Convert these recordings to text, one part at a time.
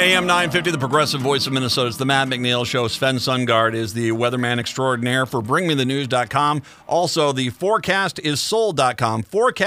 AM 950, the progressive voice of Minnesota. It's the Matt McNeil Show. Sven Sundgaard is the weatherman extraordinaire for BringMeTheNews.com. Also, the ForecastIsSold.com.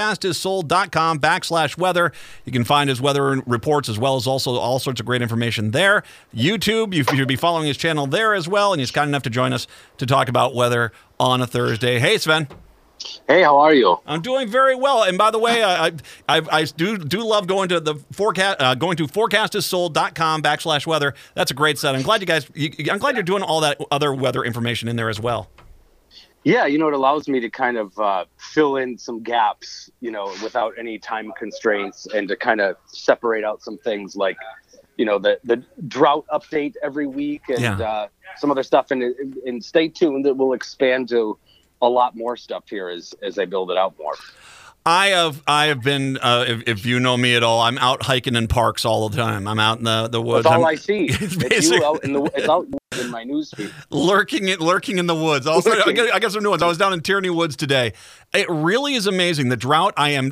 ForecastIsSold.com/weather. You can find his weather reports as well as also all sorts of great information there. YouTube, you should be following his channel there as well. And he's kind enough to join us to talk about weather on a Thursday. Hey, Sven. Hey, how are you? I'm doing very well. And by the way, I do love going to the forecast, going to ForecastIsSold.com/weather. That's a great set. I'm glad I'm glad you're doing all that other weather information in there as well. Yeah, it allows me to kind of fill in some gaps, without any time constraints, and to kind of separate out some things like, the drought update every week and some other stuff. And stay tuned, that will expand to a lot more stuff here as I build it out more. I have been, if you know me at all, I'm out hiking in parks all the time. I'm out in the woods. That's all I see. It's you out it's out in my newsfeed. Lurking in the woods. I got some new ones. I was down in Tierney Woods today. It really is amazing. The drought. I'm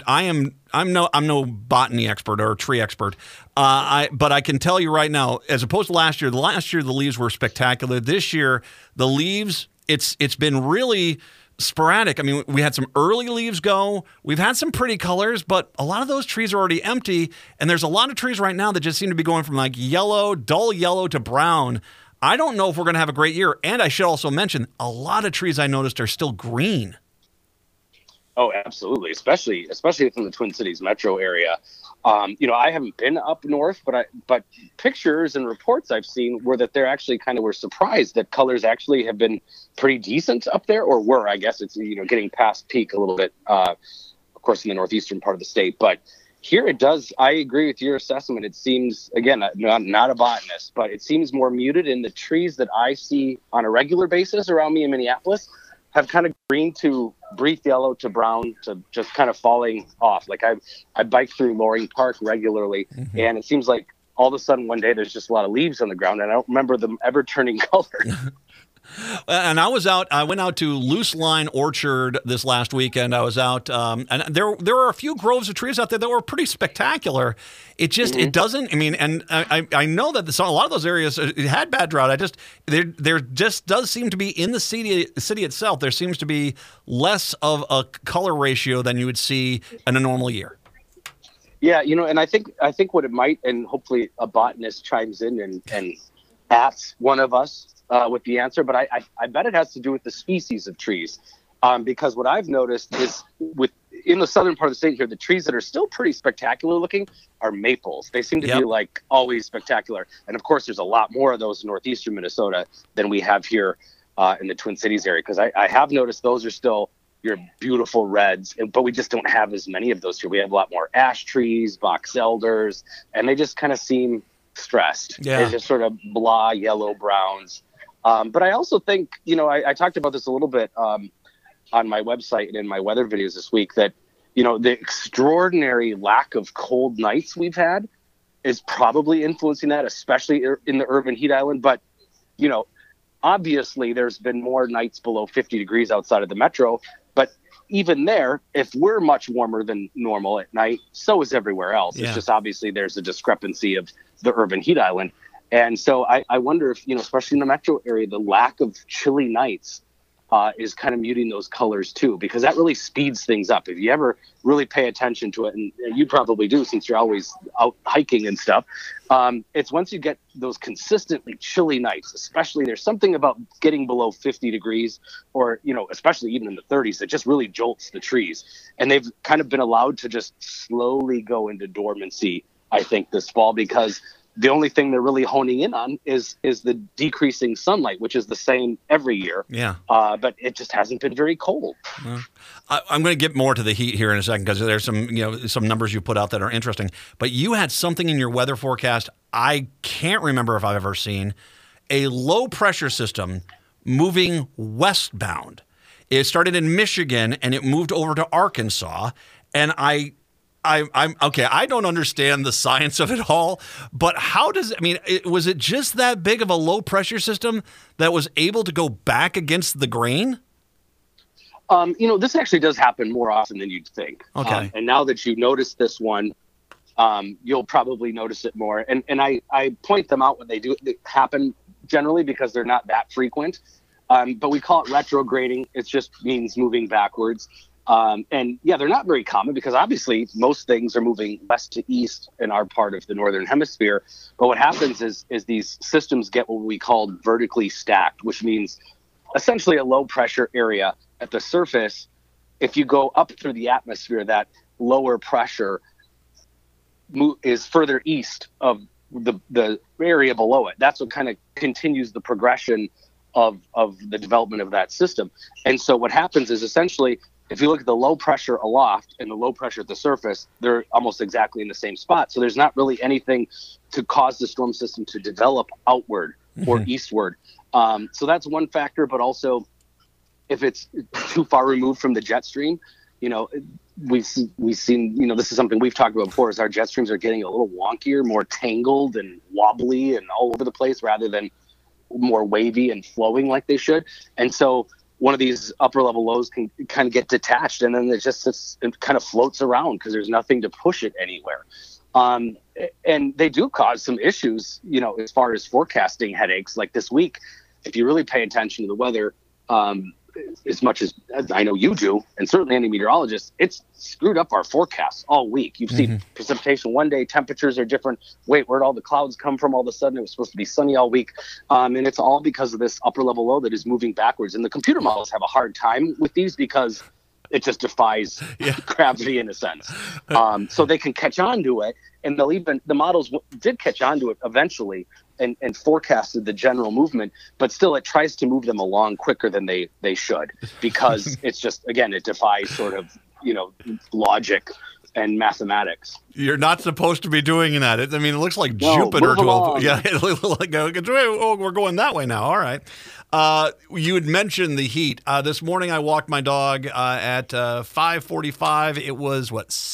no botany expert or tree expert. But I can tell you right now, as opposed to last year the leaves were spectacular. This year, the leaves, it's been really sporadic. I mean, we had some early leaves go. We've had some pretty colors, but a lot of those trees are already empty. And there's a lot of trees right now that just seem to be going from like yellow, dull yellow to brown. I don't know if we're going to have a great year. And I should also mention, a lot of trees I noticed are still green. Oh, absolutely. Especially from the Twin Cities metro area. I haven't been up north, but pictures and reports I've seen were that they're actually were surprised that colors actually have been pretty decent up there, or were. I guess it's, getting past peak a little bit, of course, in the northeastern part of the state. But here it does. I agree with your assessment. It seems, again, not a botanist, but it seems more muted, in the trees that I see on a regular basis around me in Minneapolis have kind of green to brief yellow to brown to just kind of falling off. Like I bike through Loring Park regularly, and it seems like all of a sudden one day there's just a lot of leaves on the ground, and I don't remember them ever turning color. And I went out to Loose Line Orchard this last weekend. I was out, and there were a few groves of trees out there that were pretty spectacular. It just, it doesn't, and I know that a lot of those areas had bad drought. There just does seem to be, in the city itself, there seems to be less of a color ratio than you would see in a normal year. Yeah, and I think what it might, and hopefully a botanist chimes in and asks one of us with the answer, but I bet it has to do with the species of trees, because what I've noticed is in the southern part of the state here, the trees that are still pretty spectacular looking are maples. They seem to be like always spectacular, and of course there's a lot more of those in northeastern Minnesota than we have here in the Twin Cities area, because I have noticed those are still your beautiful reds, but we just don't have as many of those here. We have a lot more ash trees, box elders, and they just kind of seem stressed. They're just sort of blah yellow browns. But I also think, I talked about this a little bit on my website and in my weather videos this week, that, the extraordinary lack of cold nights we've had is probably influencing that, especially in the urban heat island. But, obviously there's been more nights below 50 degrees outside of the metro. But even there, if we're much warmer than normal at night, so is everywhere else. Yeah. It's just obviously there's a discrepancy of the urban heat island. And so I wonder if, especially in the metro area, the lack of chilly nights is kind of muting those colors too, because that really speeds things up. If you ever really pay attention to it, and you probably do since you're always out hiking and stuff, it's once you get those consistently chilly nights, especially there's something about getting below 50 degrees or, especially even in the 30s, that just really jolts the trees. And they've kind of been allowed to just slowly go into dormancy, I think, this fall, because the only thing they're really honing in on is the decreasing sunlight, which is the same every year. Yeah. But it just hasn't been very cold. I'm going to get more to the heat here in a second, because there's some numbers you put out that are interesting. But you had something in your weather forecast I can't remember if I've ever seen: a low pressure system moving westbound. It started in Michigan and it moved over to Arkansas, and I'm okay. I don't understand the science of it all, but was it just that big of a low pressure system that was able to go back against the grain? This actually does happen more often than you'd think. Okay. And now that you noticed this one, you'll probably notice it more. And I point them out when they happen generally because they're not that frequent. But we call it retrograding. It just means moving backwards. And yeah, they're not very common because obviously most things are moving west to east in our part of the northern hemisphere. But what happens is these systems get what we call vertically stacked, which means essentially a low pressure area at the surface. If you go up through the atmosphere, that lower pressure is further east of the area below it. That's what kind of continues the progression of the development of that system. And so what happens is essentially, if you look at the low pressure aloft and the low pressure at the surface, they're almost exactly in the same spot. So there's not really anything to cause the storm system to develop outward or eastward. So that's one factor, but also if it's too far removed from the jet stream, we've seen, this is something we've talked about before, is our jet streams are getting a little wonkier, more tangled and wobbly and all over the place rather than more wavy and flowing like they should. And so one of these upper level lows can kind of get detached, and then it kind of floats around because there's nothing to push it anywhere. And they do cause some issues, as far as forecasting headaches. Like this week, if you really pay attention to the weather, as much as I know you do, and certainly any meteorologist, it's screwed up our forecasts all week. You've seen precipitation one day, temperatures are different. Wait, where'd all the clouds come from all of a sudden? It was supposed to be sunny all week. And it's all because of this upper level low that is moving backwards. And the computer models have a hard time with these because it just defies gravity in a sense. So they can catch on to it, and the models did catch on to it eventually and forecasted the general movement, but still it tries to move them along quicker than they should, because it's just, again, it defies sort of, logic and mathematics. You're not supposed to be doing that. It looks like Jupiter. We're going that way now. All right. You had mentioned the heat. This morning I walked my dog at 5:45. It was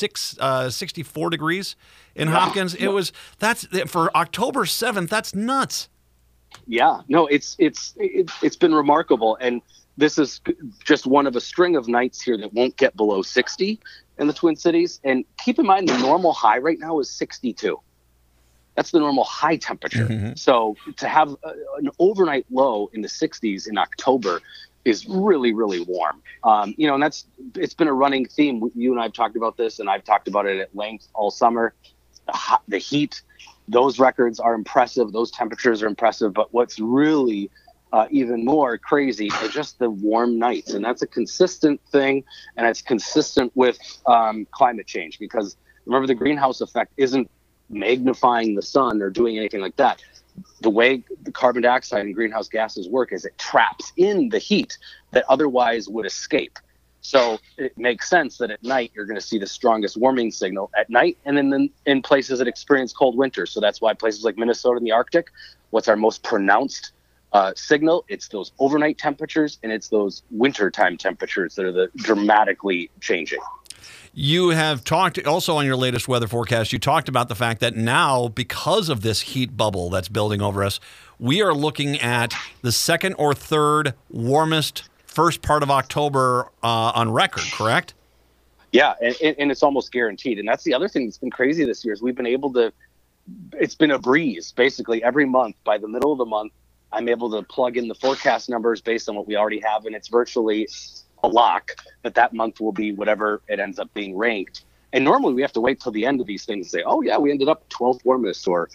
64 degrees in Hopkins. That's for October 7th. That's nuts. Yeah, no, it's been remarkable, and this is just one of a string of nights here that won't get below 60 in the Twin Cities. And keep in mind, the normal high right now is 62. That's the normal high temperature. Mm-hmm. So to have an overnight low in the 60s in October is really, really warm. And it's been a running theme. You and I have talked about this, and I've talked about it at length all summer. The heat, those records are impressive. Those temperatures are impressive. But what's really even more crazy are just the warm nights. And that's a consistent thing, and it's consistent with climate change, because remember, the greenhouse effect isn't magnifying the sun or doing anything like that. The way the carbon dioxide and greenhouse gases work is it traps in the heat that otherwise would escape. So it makes sense that at night you're going to see the strongest warming signal at night, and then in places that experience cold winters. So that's why places like Minnesota and the Arctic, what's our most pronounced signal? It's those overnight temperatures, and it's those wintertime temperatures that are the dramatically changing. You have talked also on your latest weather forecast, you talked about the fact that now, because of this heat bubble that's building over us, we are looking at the second or third warmest first part of October on record, correct? Yeah, and it's almost guaranteed. And that's the other thing that's been crazy this year is we've been able to, it's been a breeze basically every month. By the middle of the month, I'm able to plug in the forecast numbers based on what we already have, and it's virtually a lock that month will be whatever it ends up being ranked. And normally we have to wait till the end of these things to say, oh yeah, we ended up 12th warmest or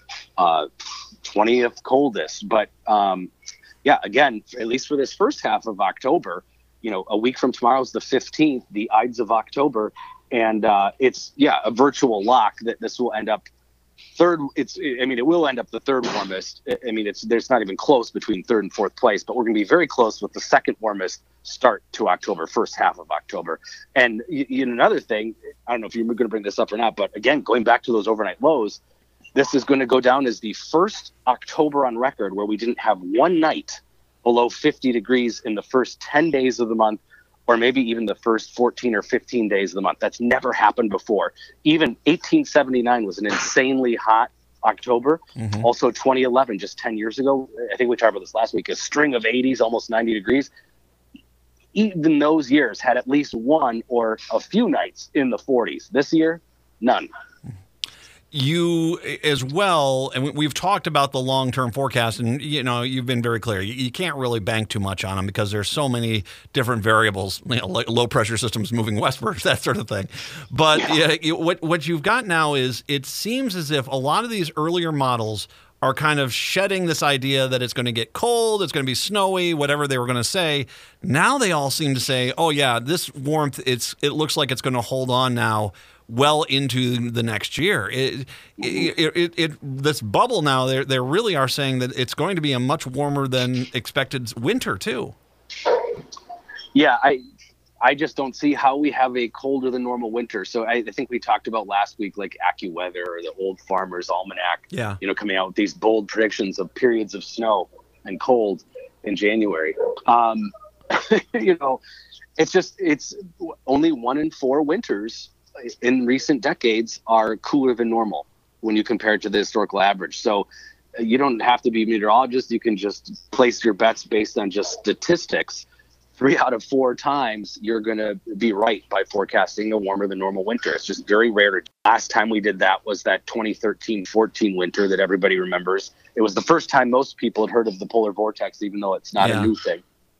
20th coldest. But yeah, again, at least for this first half of October, a week from tomorrow is the 15th, the Ides of October. And it's a virtual lock that this will end up third. It will end up the third warmest. There's not even close between third and fourth place, but we're going to be very close with the second warmest start to October, first half of October. And another thing, I don't know if you're going to bring this up or not, but again, going back to those overnight lows, this is going to go down as the first October on record where we didn't have one night below 50 degrees in the first 10 days of the month, or maybe even the first 14 or 15 days of the month. That's never happened before. Even 1879 was an insanely hot October. Mm-hmm. Also 2011, just 10 years ago, I think we talked about this last week, a string of 80s, almost 90 degrees. Even those years had at least one or a few nights in the 40s. This year, none. you as well, and we've talked about the long-term forecast, and you've been very clear. You can't really bank too much on them because there's so many different variables, like low pressure systems moving westwards, that sort of thing. But what you've got now is it seems as if a lot of these earlier models are kind of shedding this idea that it's going to get cold, it's going to be snowy, whatever they were going to say. Now they all seem to say, oh yeah, this warmth, it looks like it's going to hold on now well into the next year. This bubble now, they really are saying that it's going to be a much warmer than expected winter too. Yeah, I just don't see how we have a colder than normal winter. So I think we talked about last week, like AccuWeather or the Old Farmer's Almanac, coming out with these bold predictions of periods of snow and cold in January. It's only 1 in 4 winters in recent decades are cooler than normal when you compare it to the historical average. So you don't have to be a meteorologist. You can just place your bets based on just statistics. 3 out of 4 times you're going to be right by forecasting a warmer than normal winter. It's just very rare. Last time we did that was that 2013-14 winter that everybody remembers. It was the first time most people had heard of the polar vortex, even though it's not a new thing.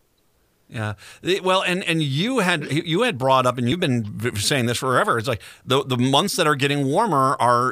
Yeah. Well, and you had brought up, and you've been saying this forever. It's like the months that are getting warmer are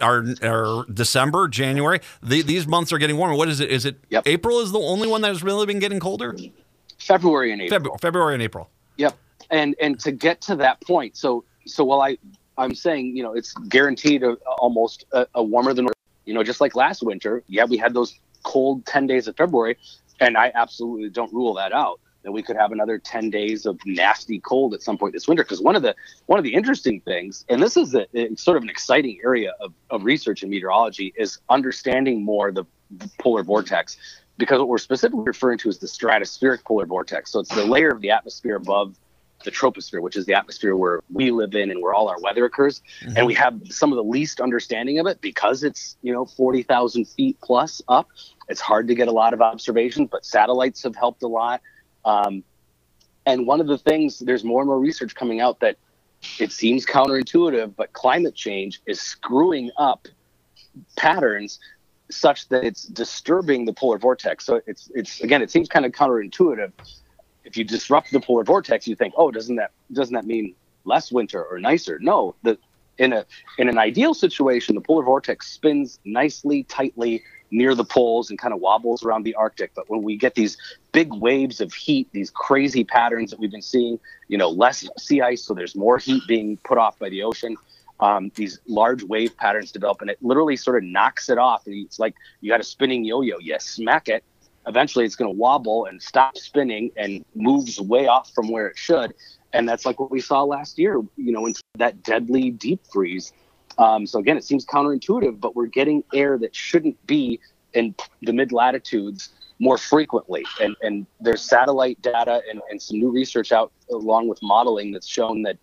December, January. These months are getting warmer. What is it? Is it April is the only one that has really been getting colder? February and April. February and April. Yep. And to get to that point, so while I'm saying, it's guaranteed almost a warmer than, just like last winter. Yeah, we had those cold 10 days of February, and I absolutely don't rule that out, that we could have another 10 days of nasty cold at some point this winter. Because one of the interesting things, and this is sort of an exciting area of research in meteorology, is understanding more the polar vortex. Because what we're specifically referring to is the stratospheric polar vortex. So it's the layer of the atmosphere above the troposphere, which is the atmosphere where we live in and where all our weather occurs. Mm-hmm. And we have some of the least understanding of it because it's, 40,000 feet plus up. It's hard to get a lot of observations, but satellites have helped a lot. And one of the things, there's more and more research coming out that it seems counterintuitive, but climate change is screwing up patterns such that it's disturbing the polar vortex. So it's again, it seems kind of counterintuitive. If you disrupt the polar vortex, you think, oh, doesn't that mean less winter or nicer? No, in an ideal situation, the polar vortex spins nicely, tightly near the poles and kind of wobbles around the Arctic. But when we get these big waves of heat, these crazy patterns that we've been seeing, less sea ice, so there's more heat being put off by the ocean. These large wave patterns develop, and it literally sort of knocks it off. And it's like you got a spinning yo-yo. You smack it. Eventually, it's going to wobble and stop spinning and moves way off from where it should. And that's like what we saw last year, into that deadly deep freeze. So again, it seems counterintuitive, but we're getting air that shouldn't be in the mid-latitudes more frequently. And there's satellite data and some new research out along with modeling that's shown that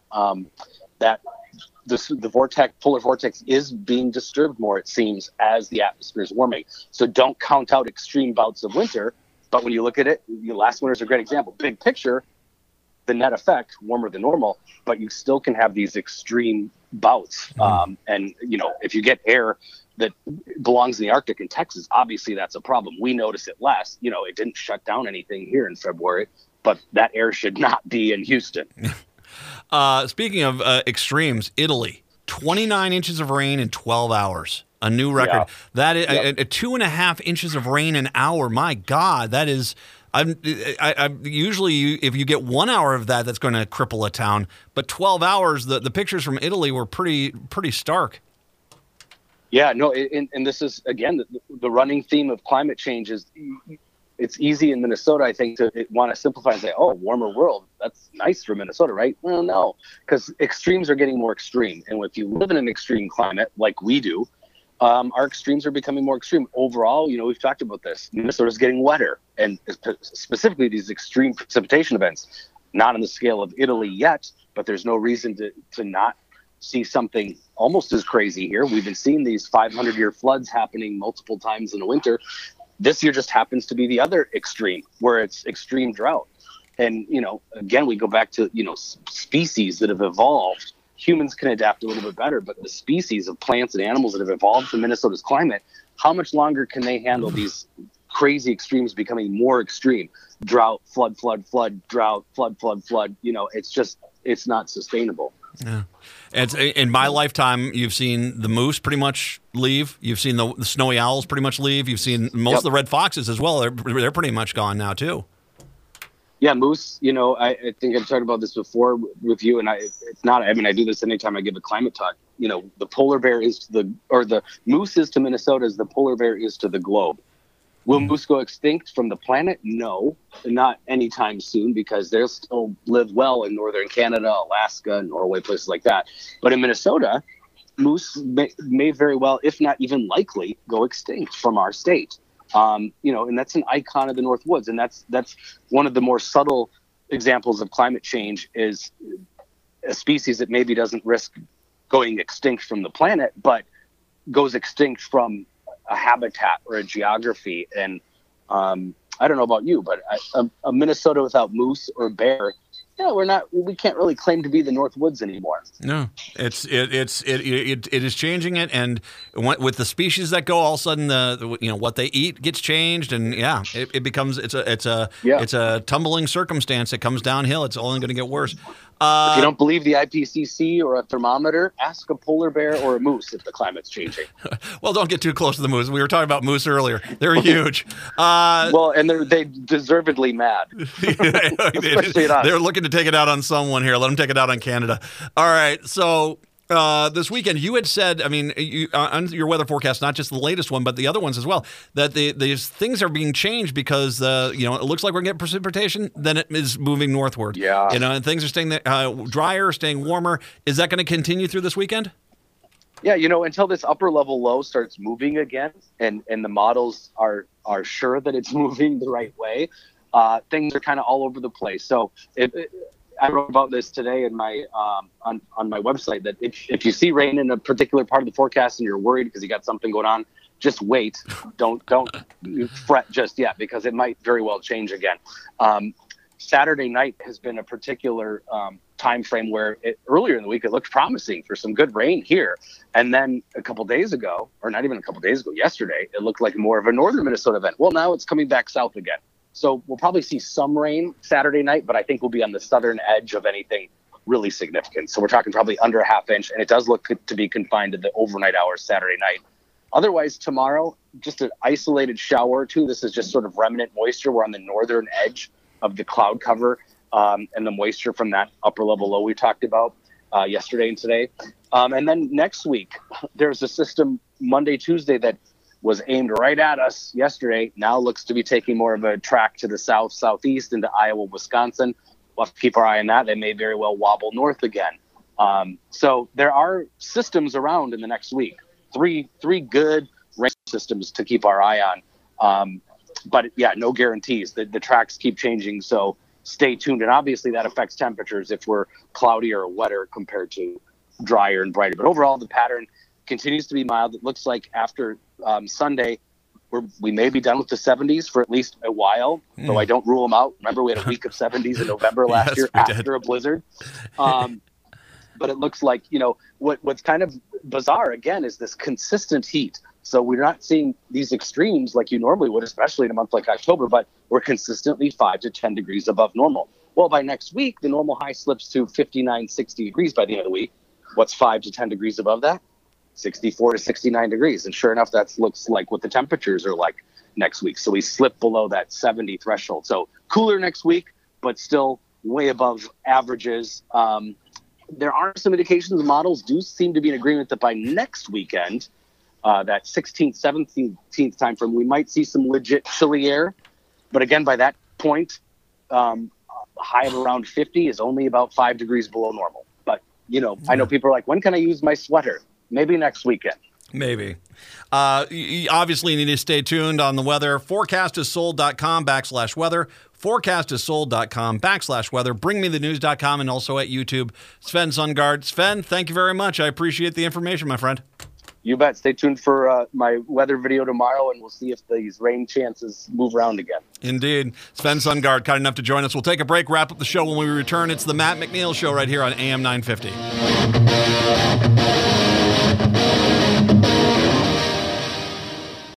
the polar vortex is being disturbed more, it seems, as the atmosphere is warming. So don't count out extreme bouts of winter. But when you look at it, last winter is a great example. Big picture, the net effect, warmer than normal, but you still can have these extreme bouts. And, if you get air that belongs in the Arctic and Texas, obviously that's a problem. We notice it less. It didn't shut down anything here in February, but that air should not be in Houston. Speaking of extremes, Italy, 29 inches of rain in 12 hours, a new record. Yeah. That is 2.5 inches of rain an hour. My God, that is. I'm usually, if you get 1 hour of that, that's going to cripple a town. But 12 hours, the pictures from Italy were pretty stark. Yeah, no, and this is again the running theme of climate change is. It's easy in Minnesota, I think, to want to simplify and say, oh, warmer world. That's nice for Minnesota, right? Well, no, because extremes are getting more extreme. And if you live in an extreme climate like we do, our extremes are becoming more extreme. Overall, we've talked about this. Minnesota's getting wetter. And specifically these extreme precipitation events, not on the scale of Italy yet, but there's no reason to not see something almost as crazy here. We've been seeing these 500-year floods happening multiple times in the winter. This year just happens to be the other extreme, where it's extreme drought. And, again, we go back to, species that have evolved humans can adapt a little bit better, but the species of plants and animals that have evolved from Minnesota's climate, how much longer can they handle these crazy extremes becoming more extreme? Drought, flood, drought, flood. It's not sustainable. Yeah. It's, in my lifetime, you've seen the moose pretty much leave. You've seen the snowy owls pretty much leave. You've seen most of the red foxes as well. They're pretty much gone now too. Yeah, moose. I think I've talked about this before with you, and I do this anytime I give a climate talk. The polar bear is the moose is to Minnesota as the polar bear is to the globe. Will moose go extinct from the planet? No, not anytime soon, because they'll still live well in northern Canada, Alaska, Norway, places like that. But in Minnesota, moose may very well, if not even likely, go extinct from our state. And that's an icon of the North Woods, and that's one of the more subtle examples of climate change, is a species that maybe doesn't risk going extinct from the planet, but goes extinct from a habitat or a geography. And I don't know about you, but a Minnesota without moose or bear, we can't really claim to be the North Woods anymore. No, it is changing it, and with the species that go, all of a sudden what they eat gets changed, and it becomes it's a tumbling circumstance. It comes downhill. It's only going to get worse. If you don't believe the IPCC or a thermometer, ask a polar bear or a moose if the climate's changing. Well, don't get too close to the moose. We were talking about moose earlier. They're huge. And they deservedly mad. Especially at us. They're looking to take it out on someone here. Let them take it out on Canada. All right, so this weekend, you had said, on your weather forecast, not just the latest one, but the other ones as well, that these things are being changed because it looks like we're getting precipitation, then it is moving northward. Yeah. And things are staying drier, staying warmer. Is that going to continue through this weekend? Yeah, until this upper level low starts moving again, and the models are sure that it's moving the right way, things are kind of all over the place. So I wrote about this today in my on my website, that if you see rain in a particular part of the forecast and you're worried because you got something going on, just wait. Don't fret just yet, because it might very well change again. Saturday night has been a particular time frame where earlier in the week it looked promising for some good rain here, and then a couple days ago, or not even a couple days ago, yesterday, it looked like more of a northern Minnesota event. Well, now it's coming back south again. So we'll probably see some rain Saturday night, but I think we'll be on the southern edge of anything really significant. So we're talking probably under a half inch, and it does look to be confined to the overnight hours Saturday night. Otherwise, tomorrow, just an isolated shower or two. This is just sort of remnant moisture. We're on the northern edge of the cloud cover, and the moisture from that upper level low we talked about yesterday and today. And then next week, there's a system Monday, Tuesday that was aimed right at us yesterday, now looks to be taking more of a track to the south, southeast into Iowa, Wisconsin. We'll have to keep our eye on that. They may very well wobble north again. So there are systems around in the next week. Three good rain systems to keep our eye on. But no guarantees. The tracks keep changing, so stay tuned. And obviously that affects temperatures if we're cloudier or wetter compared to drier and brighter. But overall, the pattern continues to be mild. It looks like after Sunday, we may be done with the 70s for at least a while, though I don't rule them out. Remember, we had a week of 70s in November last year after a blizzard. But it looks like, what's kind of bizarre, again, is this consistent heat. So we're not seeing these extremes like you normally would, especially in a month like October, but we're consistently 5 to 10 degrees above normal. Well, by next week, the normal high slips to 59, 60 degrees by the end of the week. What's 5 to 10 degrees above that? 64 to 69 degrees. And sure enough, that looks like what the temperatures are like next week. So we slip below that 70 threshold. So cooler next week, but still way above averages. There are some indications, models do seem to be in agreement that by next weekend, that 16th, 17th time frame, we might see some legit chilly air. But again, by that point, high of around 50 is only about 5 degrees below normal. But, I know people are like, when can I use my sweater? Maybe next weekend. Maybe. You obviously need to stay tuned on the weather. Forecastissold.com/weather. Forecastissold.com/weather. Bringmethenews.com and also at YouTube. Sven Sundgaard. Sven, thank you very much. I appreciate the information, my friend. You bet. Stay tuned for my weather video tomorrow, and we'll see if these rain chances move around again. Indeed. Sven Sundgaard, kind enough to join us. We'll take a break, wrap up the show. When we return, it's the Matt McNeil Show right here on AM 950.